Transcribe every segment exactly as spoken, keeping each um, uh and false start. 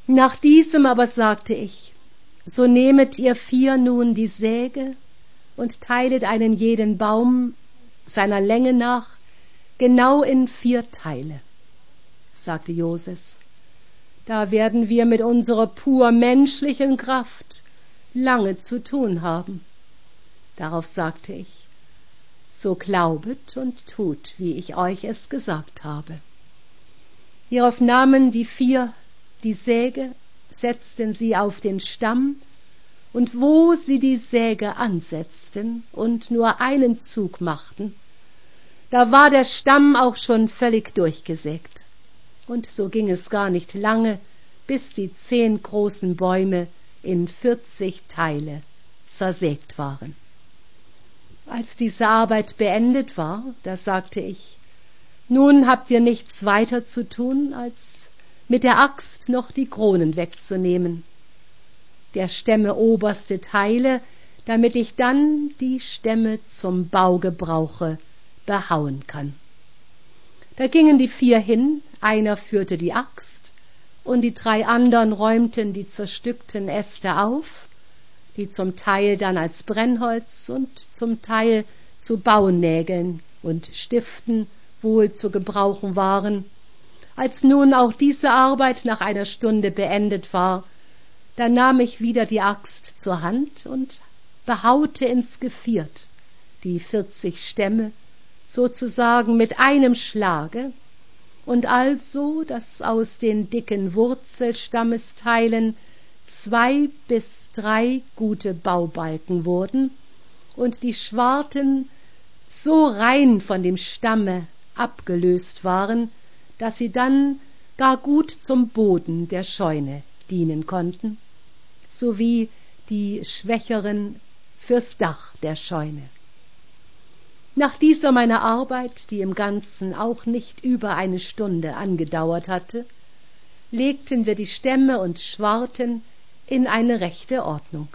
Nach diesem aber sagte ich, so nehmet ihr vier nun die Säge und teilet einen jeden Baum seiner Länge nach genau in vier Teile, sagte Joses. Da werden wir mit unserer pur menschlichen Kraft lange zu tun haben. Darauf sagte ich, so glaubet und tut, wie ich euch es gesagt habe. Hierauf nahmen die vier die Säge, setzten sie auf den Stamm, und wo sie die Säge ansetzten und nur einen Zug machten, da war der Stamm auch schon völlig durchgesägt. Und so ging es gar nicht lange, bis die zehn großen Bäume in vierzig Teile zersägt waren. Als diese Arbeit beendet war, da sagte ich, nun habt ihr nichts weiter zu tun, als mit der Axt noch die Kronen wegzunehmen, der Stämme oberste Teile, damit ich dann die Stämme zum Baugebrauche behauen kann. Da gingen die vier hin, einer führte die Axt, und die drei anderen räumten die zerstückten Äste auf, die zum Teil dann als Brennholz und zum Teil zu Bauernägeln und Stiften wohl zu gebrauchen waren. Als nun auch diese Arbeit nach einer Stunde beendet war, da nahm ich wieder die Axt zur Hand und behaute ins Geviert die vierzig Stämme sozusagen mit einem Schlage, und also, dass aus den dicken Wurzelstammesteilen zwei bis drei gute Baubalken wurden und die Schwarten so rein von dem Stamme abgelöst waren, dass sie dann gar gut zum Boden der Scheune dienen konnten, sowie die schwächeren fürs Dach der Scheune. Nach dieser meiner Arbeit, die im Ganzen auch nicht über eine Stunde angedauert hatte, legten wir die Stämme und Schwarten in eine rechte Ordnung.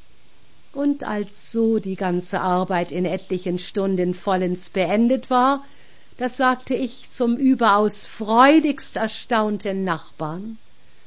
Und als so die ganze Arbeit in etlichen Stunden vollends beendet war, da sagte ich zum überaus freudigst erstaunten Nachbarn,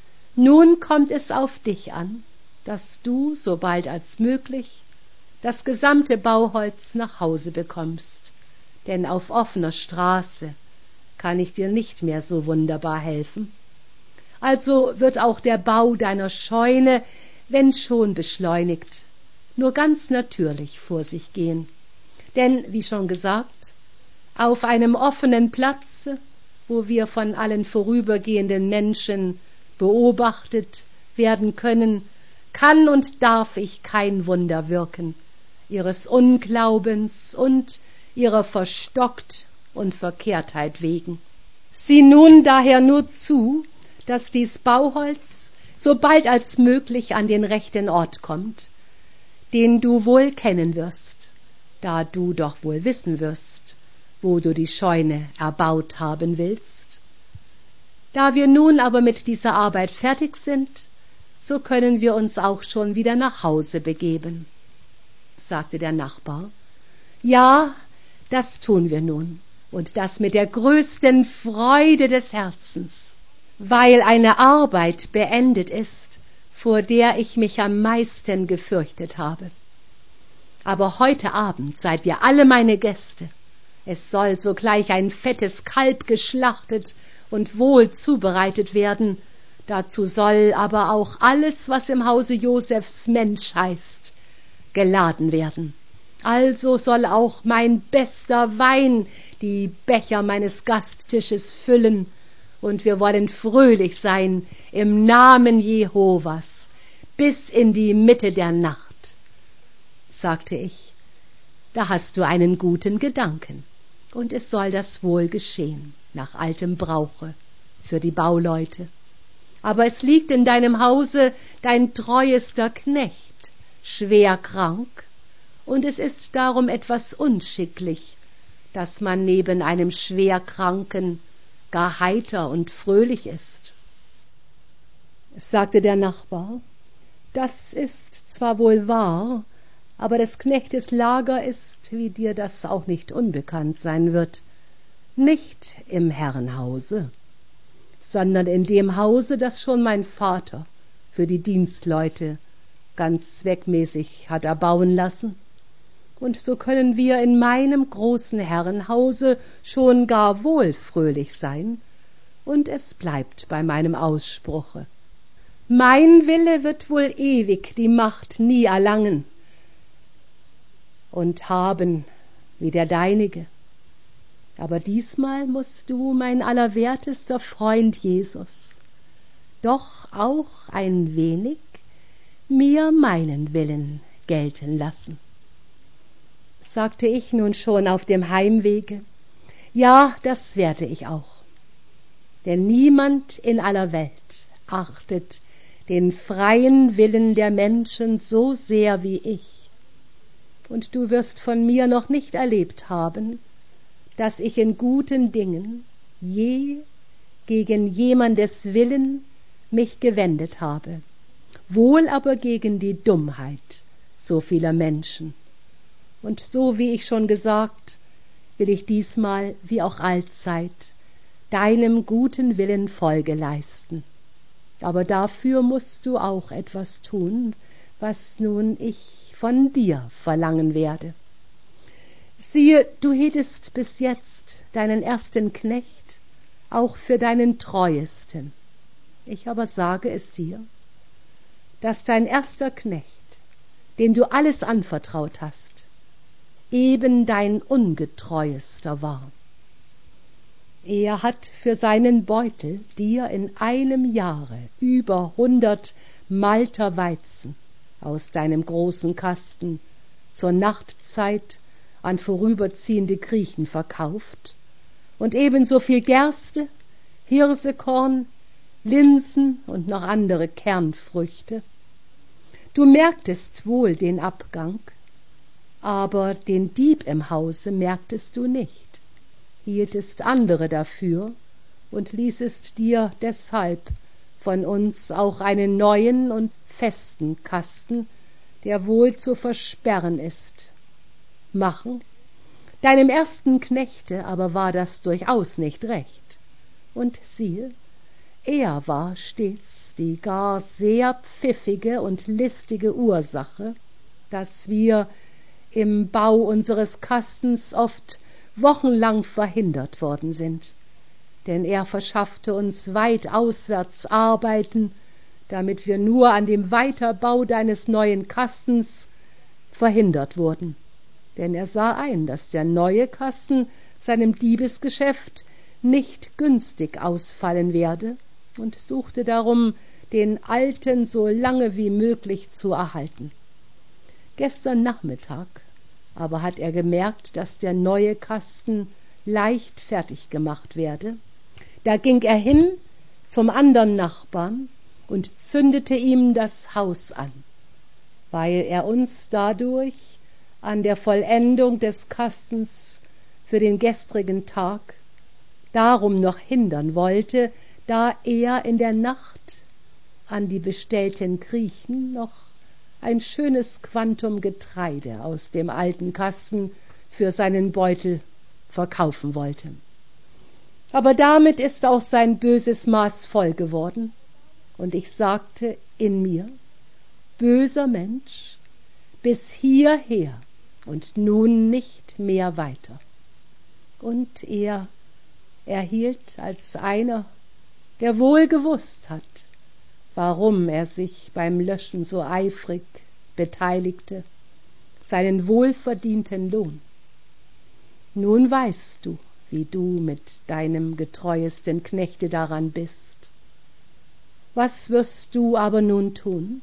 nun kommt es auf dich an, dass du, so bald als möglich, das gesamte Bauholz nach Hause bekommst, denn auf offener Straße kann ich dir nicht mehr so wunderbar helfen. Also wird auch der Bau deiner Scheune, wenn schon beschleunigt, nur ganz natürlich vor sich gehen. Denn, wie schon gesagt, auf einem offenen Platze, wo wir von allen vorübergehenden Menschen beobachtet werden können, kann und darf ich kein Wunder wirken, ihres Unglaubens und ihrer Verstockt und Verkehrtheit wegen. Sieh nun daher nur zu, dass dies Bauholz so bald als möglich an den rechten Ort kommt, den du wohl kennen wirst, da du doch wohl wissen wirst, wo du die Scheune erbaut haben willst. Da wir nun aber mit dieser Arbeit fertig sind, so können wir uns auch schon wieder nach Hause begeben, sagte der Nachbar. Ja, das tun wir nun, und das mit der größten Freude des Herzens, weil eine Arbeit beendet ist, vor der ich mich am meisten gefürchtet habe. Aber heute Abend seid ihr alle meine Gäste. Es soll sogleich ein fettes Kalb geschlachtet und wohl zubereitet werden. Dazu soll aber auch alles, was im Hause Josephs Mensch heißt, geladen werden. Also soll auch mein bester Wein die Becher meines Gasttisches füllen, und wir wollen fröhlich sein im Namen Jehovas bis in die Mitte der Nacht, sagte ich. Da hast du einen guten Gedanken, und es soll das wohl geschehen, nach altem Brauche, für die Bauleute. Aber es liegt in deinem Hause dein treuester Knecht, schwer krank, und es ist darum etwas unschicklich, dass man neben einem Schwerkranken gar heiter und fröhlich ist. Sagte der Nachbar, das ist zwar wohl wahr, aber des Knechtes Lager ist, wie dir das auch nicht unbekannt sein wird, nicht im Herrenhause, sondern in dem Hause, das schon mein Vater für die Dienstleute ganz zweckmäßig hat erbauen lassen. Und so können wir in meinem großen Herrenhause schon gar wohl fröhlich sein, und es bleibt bei meinem Ausspruche. Mein Wille wird wohl ewig die Macht nie erlangen und haben wie der deinige. Aber diesmal mußt du, mein allerwertester Freund Jesus, doch auch ein wenig mir meinen Willen gelten lassen. Sagte ich nun schon auf dem Heimwege, ja, das werde ich auch. Denn niemand in aller Welt achtet den freien Willen der Menschen so sehr wie ich. Und du wirst von mir noch nicht erlebt haben, dass ich in guten Dingen je gegen jemandes Willen mich gewendet habe, wohl aber gegen die Dummheit so vieler Menschen. Und so wie ich schon gesagt, will ich diesmal wie auch allzeit deinem guten Willen Folge leisten. Aber dafür mußt du auch etwas tun, was nun ich von dir verlangen werde. Siehe, du hieltest bis jetzt deinen ersten Knecht auch für deinen treuesten. Ich aber sage es dir, dass dein erster Knecht, dem du alles anvertraut hast, eben dein ungetreuester war. Er hat für seinen Beutel dir in einem Jahre über hundert Malter Weizen aus deinem großen Kasten zur Nachtzeit an vorüberziehende Griechen verkauft und ebenso viel Gerste, Hirsekorn, Linsen und noch andere Kernfrüchte. Du merktest wohl den Abgang, aber den Dieb im Hause merktest du nicht, hieltest andere dafür und ließest dir deshalb von uns auch einen neuen und festen Kasten, der wohl zu versperren ist, machen. Deinem ersten Knechte aber war das durchaus nicht recht. Und siehe, er war stets die gar sehr pfiffige und listige Ursache, dass wir im Bau unseres Kastens oft wochenlang verhindert worden sind, denn er verschaffte uns weit auswärts Arbeiten, damit wir nur an dem Weiterbau deines neuen Kastens verhindert wurden. Denn er sah ein, dass der neue Kasten seinem Diebesgeschäft nicht günstig ausfallen werde und suchte darum, den alten so lange wie möglich zu erhalten. Gestern Nachmittag aber hat er gemerkt, dass der neue Kasten leicht fertig gemacht werde. Da ging er hin zum andern Nachbarn und zündete ihm das Haus an, weil er uns dadurch an der Vollendung des Kastens für den gestrigen Tag darum noch hindern wollte, da er in der Nacht an die bestellten Griechen noch ein schönes Quantum Getreide aus dem alten Kasten für seinen Beutel verkaufen wollte. Aber damit ist auch sein böses Maß voll geworden, und ich sagte in mir, böser Mensch, bis hierher und nun nicht mehr weiter. Und er erhielt als einer, der wohl gewusst hat, warum er sich beim Löschen so eifrig beteiligte, seinen wohlverdienten Lohn. Nun weißt du, wie du mit deinem getreuesten Knechte daran bist. Was wirst du aber nun tun?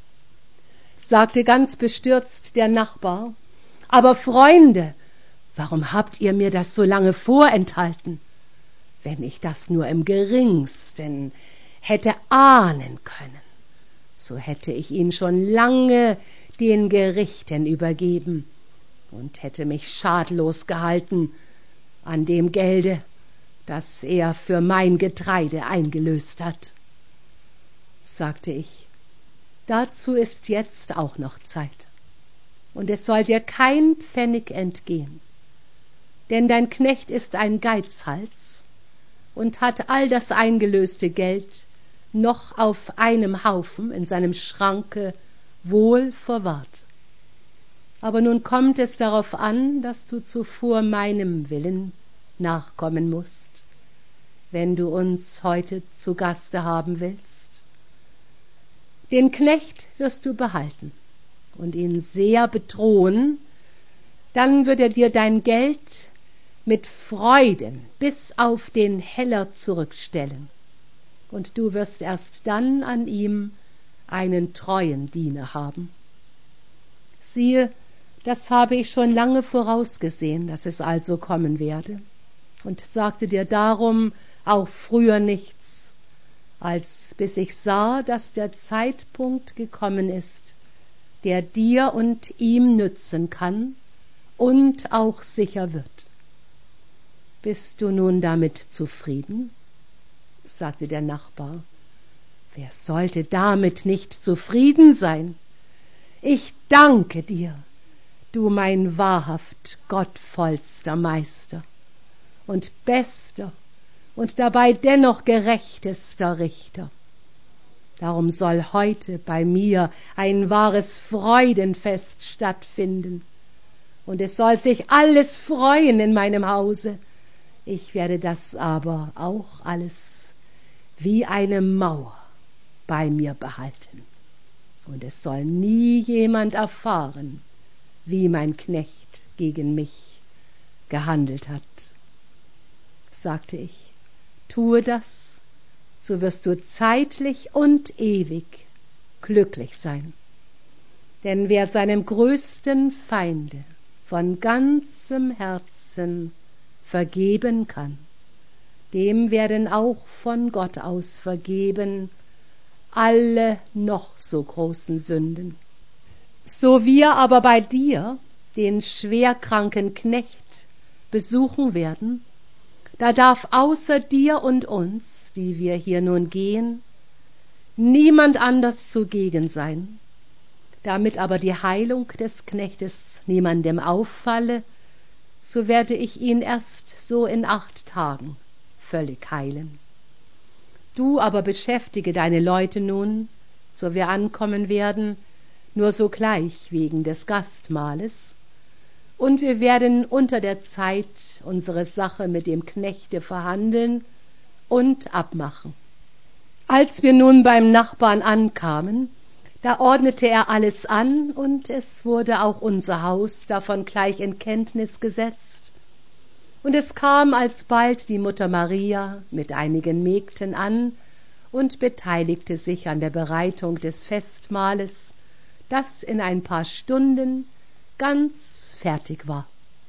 Sagte ganz bestürzt der Nachbar, aber Freunde, warum habt ihr mir das so lange vorenthalten? Wenn ich das nur im geringsten hätte ahnen können, so hätte ich ihn schon lange den Gerichten übergeben und hätte mich schadlos gehalten an dem Gelde, das er für mein Getreide eingelöst hat. Sagte ich, dazu ist jetzt auch noch Zeit, und es soll dir kein Pfennig entgehen, denn dein Knecht ist ein Geizhals und hat all das eingelöste Geld noch auf einem Haufen in seinem Schranke wohl verwahrt. Aber nun kommt es darauf an, dass du zuvor meinem Willen nachkommen mußt, wenn du uns heute zu Gaste haben willst. Den Knecht wirst du behalten und ihn sehr bedrohen, dann wird er dir dein Geld mit Freuden bis auf den Heller zurückstellen, und du wirst erst dann an ihm einen treuen Diener haben. Siehe, das habe ich schon lange vorausgesehen, dass es also kommen werde, und sagte dir darum auch früher nichts, als bis ich sah, dass der Zeitpunkt gekommen ist, der dir und ihm nützen kann und auch sicher wird. Bist du nun damit zufrieden? Sagte der Nachbar. Wer sollte damit nicht zufrieden sein? Ich danke dir, du mein wahrhaft gottvollster Meister und bester und dabei dennoch gerechtester Richter. Darum soll heute bei mir ein wahres Freudenfest stattfinden, und es soll sich alles freuen in meinem Hause. Ich werde das aber auch alles wie eine Mauer bei mir behalten, und es soll nie jemand erfahren, wie mein Knecht gegen mich gehandelt hat. Sagte ich, tue das, so wirst du zeitlich und ewig glücklich sein. Denn wer seinem größten Feinde von ganzem Herzen vergeben kann, dem werden auch von Gott aus vergeben alle noch so großen Sünden. So wir aber bei dir den schwerkranken Knecht besuchen werden, da darf außer dir und uns, die wir hier nun gehen, niemand anders zugegen sein. Damit aber die Heilung des Knechtes niemandem auffalle, so werde ich ihn erst so in acht Tagen völlig heilen. Du aber beschäftige deine Leute nun, so wir ankommen werden, nur sogleich wegen des Gastmahles, und wir werden unter der Zeit unsere Sache mit dem Knechte verhandeln und abmachen. Als wir nun beim Nachbarn ankamen, da ordnete er alles an, und es wurde auch unser Haus davon gleich in Kenntnis gesetzt. Und es kam alsbald die Mutter Maria mit einigen Mägden an und beteiligte sich an der Bereitung des Festmahles, das in ein paar Stunden ganz fertig war.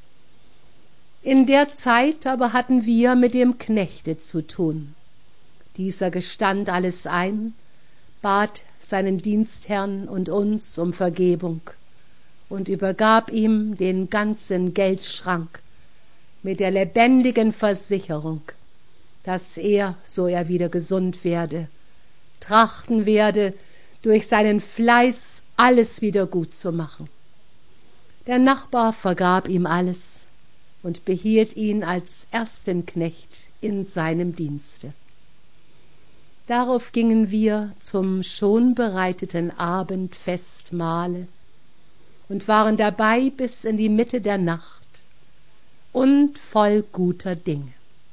In der Zeit aber hatten wir mit dem Knechte zu tun. Dieser gestand alles ein, bat seinen Dienstherrn und uns um Vergebung und übergab ihm den ganzen Geldschrank mit der lebendigen Versicherung, dass er, so er wieder gesund werde, trachten werde, durch seinen Fleiß alles wieder gut zu machen. Der Nachbar vergab ihm alles und behielt ihn als ersten Knecht in seinem Dienste. Darauf gingen wir zum schon bereiteten Abendfestmahle und waren dabei bis in die Mitte der Nacht und voll guter Dinge.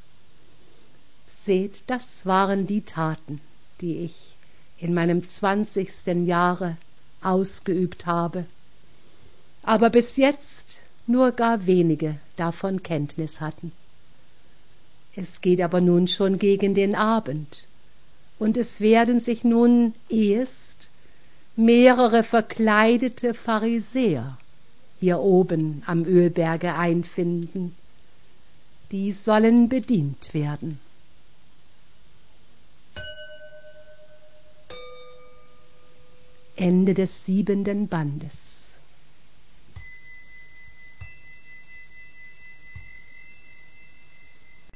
Seht, das waren die Taten, die ich in meinem zwanzigsten Jahre ausgeübt habe, aber bis jetzt nur gar wenige davon Kenntnis hatten. Es geht aber nun schon gegen den Abend, und es werden sich nun ehest mehrere verkleidete Pharisäer hier oben am Ölberge einfinden. Die sollen bedient werden. Ende des siebenten Bandes.